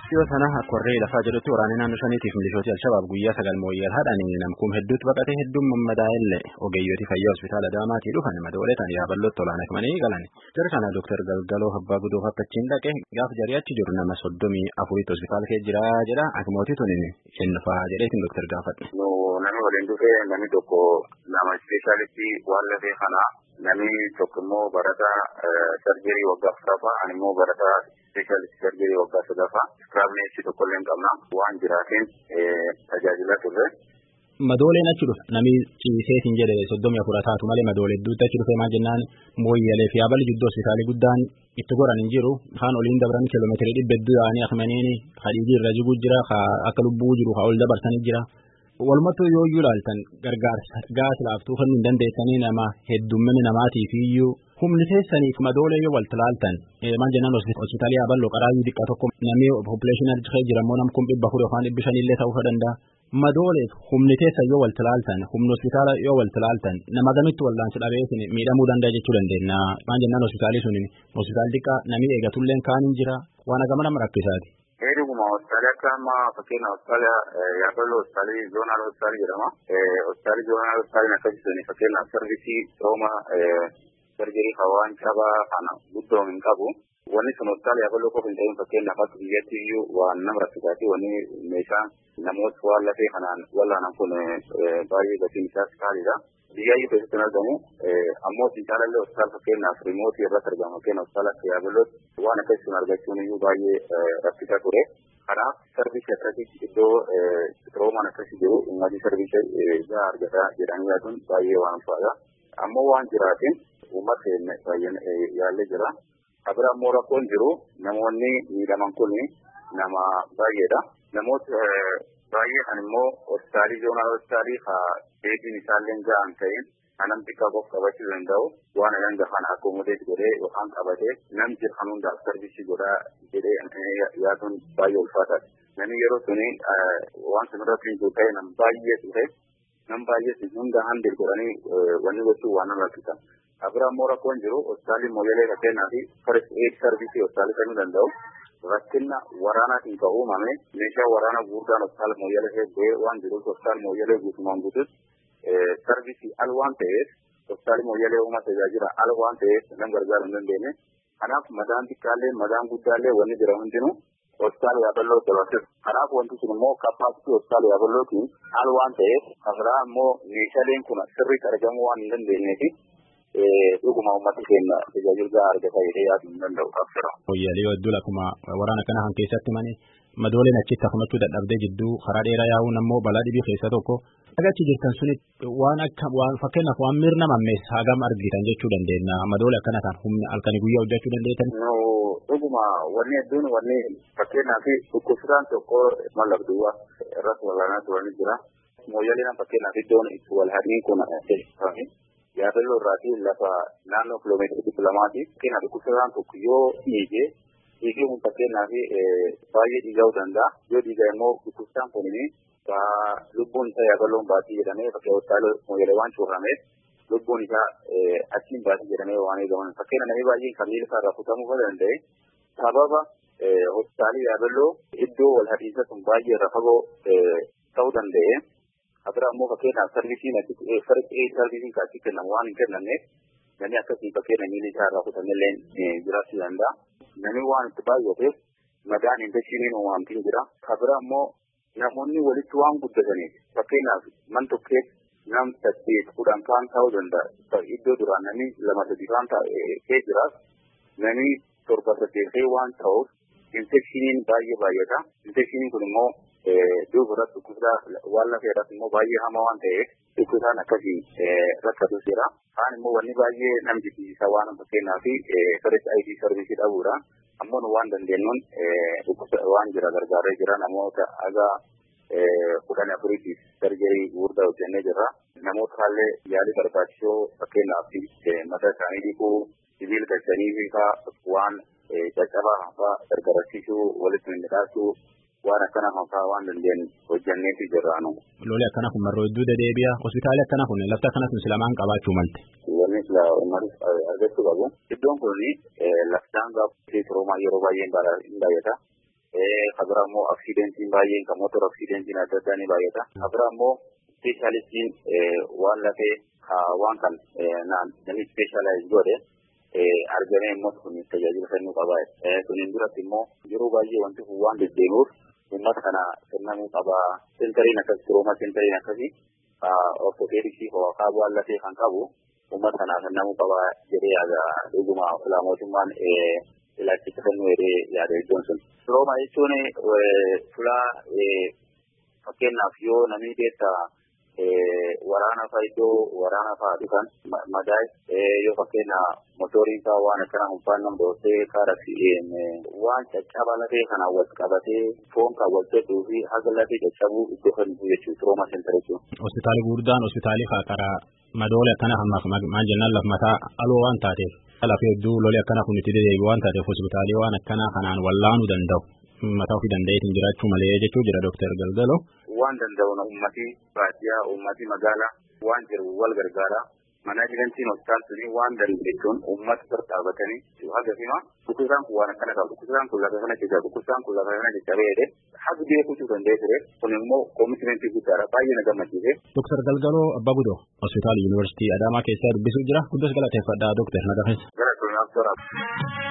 Dhiyoo sana korree lafaa jedhutti waraanni naannoo shaniitiif milishooti Alshabaab guyyaa 9 mooyyal haadhanii namkuun hedduutti baqatee hedduun mammadaa'ellee ogeeyyooti fayyaa hospitaala Adaamaatii dhufan madooleetaan yaaballootti olaanakmanii galan. Jara kana Dr. Galgaloo Abbaa Gudoof akkachiin dhaqe gaafa jarii achi jiru nama 34 hospitaala kee jira jedha akimootii tun ennufaa jedheetiin Dr. gaafadhe. Namni waliin dhufee namni tokko nama ispeeshaalitti waan lafee kanaa namni tokko immoo barata sarjerii waggaa 4ffaa ani immoo barata ispeeshaalitti sarjerii waggaa 3ffaa iskiraabneessi tokko illee hin qabna waan jiraatiin tajaajila turre. Madooleen achi dhufe namni ciiseetiin jedhe 34 taatu malee madoolee hedduutti achi dhufe maal jennaan mooyyalee fi aballi jidduu hospitaalii guddaan itti goran hin jiru kaan oliin dabran kiiloomeetirii 100 yaa'anii akmaniini hadiidii irra jiguu jira akka lubbuu jiru ol dabarsanii jira. Walumatti yoo ilaaltan gargaarsa gaas laaftuu kan hin dandeessanii nama heddummina namaatiif iyyuu humni teessaniif madoolee yoo walitti ilaaltan maal jennaan hospitaalii aballoo qaraayyuu xiqqaa tokko namni poppileeshinii achi jira immoo nam 400 yookaan 500 illee ta'uu danda'a. Madooleef humni teessan yoo walitti ilaaltan humni hospitaala yoo walitti ilaaltan nama gamitti wallaansi dhabeesin miidhamuu danda'a jechuu dandeenya. Maal jennaan hospitaalii sun hospitaal xiqqaa namni eegatulleen kaan hin jira waan agama nama rakkisaati. Heeruma hospitaala akka amma fakkeenya hospitaala yaaballoo hospitaalii zoonaal hospitaalii jedhama. Hospitaalii zoonaal hospitaalii akkasii fakkeenya sarvisii rooma sarjerii hawaan cabaa kana guddoo hin qabu. Wanni sun hospitaala yaaballoo qofa hin ta'in fakkeenyaaf akka biyyatti iyyuu waan nama rakkisaati wanni meeshaan namoota waan lafee kanaan wallaanan kun baay'ee gatiin isaas qaaliidha. Biyyaayyuu keessatti argamu ammoo hospitaalallee hospitaala fakkeenyaaf riimootii irratti argamu fakkeenya hospitaala akka yaaballootti waan akkasii sun argachuun iyyuu baay'ee rakkisaa ture. Kanaaf sarvisii akkasii iddoo roomaan akkasii jiru uummatni sarvisii gaa argata jedhanii yaaduun baay'ee waan ulfaadha. Ammoo waan jiraatiin uummata baay'ee yaallee jira. Abira ammoo rakkoon jiru namoonni miidhaman kun nama baay'eedha. Namoota baay'ee kan immoo hospitaalii zoonaal hospitaalii deebiin isaallee ga'an ta'in anam xiqqaa qof qabachuu danda'u waan hanga kana akkoomodeet godhee yookaan qabatee nam jiran hundaaf sarvisii godhaa jedhee yaaduun baay'ee ulfaataadha. Namni yeroo suni waan sunirratti hin ta'e nam baay'ee ture nam baay'ee sun hunda handil godhanii wanni gochuu waan nama rakkisa. Abira ammoo rakkoon jiru hospitaalii mooyyalee fakkeenyaa fi first aid sarvisii hospitaalii kennuu danda'u. Rakkina waraanaatiin kan uumame meeshaa waraanaa guddaan hospitaala mooyyalee bu'ee waan jiruuf hospitaala mooyyalee guutumaan guututti sarvisii al waan ta'eef hospitaala mooyyalee uummata tajaajila al waan ta'eef nama gargaaruu hin dandeenye. Kanaaf madaan xiqqaallee madaan guddaallee wanni jira hundinuu hospitaala yaaballoo dabarsisa. Kanaaf wanti sun immoo kappaasitii hospitaala yaaballootiin al waan ta'eef kabiraa immoo meeshaaleen kun sirriitti argamuu waan hin dandeenyeefi dhuguma uummata keenya tajaajila argata jedhee yaaduu hin danda'u qabsira. Mooyyalee hedduu akkuma waraana kana kan keessatti mani madooleen achitti akkumatti dadhabdee jidduu karaa dheeraa yaa'uun ammoo balaa dhibii keessa tokko. Agachi jirtan suni waan akka waan fakkeenyaaf waan mirna mammeessa hagam argitan jechuu dandeenya madoolee akkana kan humna halkanii guyyaa hojjechuu dandeettan. Dhuguma wanni hedduun wanni fakkeenyaaf dhukkubsataan tokko mallaqduwwa irratti walaanaa turanii jira. Mooyyaleen fakkeenyaaf iddoon itti wal hadhiin kun yaaballoo irraatii lafa naannoo kiiloomeetirii 200 fakkeenyaaf dhukkubsataan tokko yoo dhiigee kun fakkeenyaaf baay'ee dhiiga'uu danda'a. Yoo dhiigaa immoo dhukkubsataan kunii lubbuun isaa yaaballoon baatii jedhamee fakkii hospitaala mooyyalee waan cuurameef lubbuun isaa achiin baatii jedhamee waan eegaman fakkeenya namni baay'een kan miila isaa irraa kutamuu danda'e sababa hospitaalii yaaballoo iddoo wal hadhiinsa sun baay'ee irra fagoo ta'uu danda'e. Abira ammoo fakkeenyaaf sarvisiin sarvisiin kaasii kennamu waan hin kennamneef namni akkasii fakkeenya miila isaa irraa kutamillee jiraachuu danda'a. Namni waan itti baay'ateef madaan infekshiniin uumamtiin jira. Abira ammoo namoonni walitti waan guddataniif fakkeenyaaf man tokkeef nam 8-10 kan ta'uu danda'a. Iddoo duraan namni 2-3 kan ta'ee jiraas namni 7-8 waan ta'uuf infekshiniin baay'ee baay'ata. Infekshiniin kun immoo duubarratti dhukkubsaa waan lafee irratti immoo baay'ee hamaa waan ta'eef dhukkubsaan akkasii rakkatu jira. Kaan immoo wanni baay'ee nam jibbisiisa waan fakkeenyaaf first aid sarvisii dhabuudha. Ammoo nu waan dandeenyuun waan jira gargaaree jira namoota aga 14 sarjerii gurguddaa hojjennee jirra. Namoota haallee yaalii barbaachisoo fakkeenyaaf mataa isaanii dhiquu sibiila galchanii waan caccabaa hafaa gargaarsiisuu walitti midhaasuu waan akkana hafaa waan dandeenyu hojjenneetu jirraanu. Lolii akkana kun marroo hedduu dedeebi'a. Hospitaalli akkana kun lafti akkana kun silamaan qabaachuu malte. Wanni silaa uummatis argachuu qabu. Iddoon kun lafti daangaa roomaa yeroo baay'ee hin baay'ata. Kabiramo accidentiin baay'een kan motor accidentiin adda addaa ni baay'ata. Kabiramo specialistiin waan lafee waan kan namni specialize godhe argamee immoo kun tajaajila kennuu qaba. Kuniin duratti immoo yeroo baay'ee wanti kun waan deddeebi'uuf uummata kana kennamuu qaba. Sentariin akkasii Oromoo sentariin akkasii ortopeediksii hawaasaa waan lafee kan qabu uummata kana kennamuu qaba jedhee yaada dhuguma mootummaan ilaalcha kennuu jedhee yaada iddoon sun. Oromoo jechuun fulaa fakkeenyaaf yoo namni beektaa waraana fa'aa iddoo waraana fa'aa dhufan madaa'e yoo fakkeenya motoriin isaa waan akkana hubbaan nam dhoosee waan caccaba lafee kana wal qabatee foon kan wal jedhuu fi haga lafee caccabuu iddoo kamiyyuu jechuudha Oromoo Seentar jechuudha. Hospitaalli guddaan hospitaalli karaa madoole akkana hammaaf maal jennaan laf mataa aloo waan taateef lafee hedduu lolee akkana kun itti deebi'u waan taateef hospitaalii waan akkana kanaan wallaanuu danda'u. Mataa ofii dandeetiin jiraachuu malee jechuu jira Dr. Galgaloo. Waan danda'uun uummatii baadiyyaa uummatii magaalaa waan jiru wal gargaara. Manaajimentiin hospitaalii waan dandeettuun uummata bira dhaabatanii haga fima dhukkubsaan kun waan akkana qaba dhukkubsaan kun lafa kana jecha dhukkubsaan kun lafa kana jecha beede haga beekuutu danda'ee ture kun immoo koomitmentii guddaadha baay'ee na gammachiise. Dr. Galgaloo Abbaa Budoo hospitaala Yuunivarsiitii Adaamaa keessaa dubbisuu jira. Guddos galateeffadhaa Dr. Nagafeessa. Gara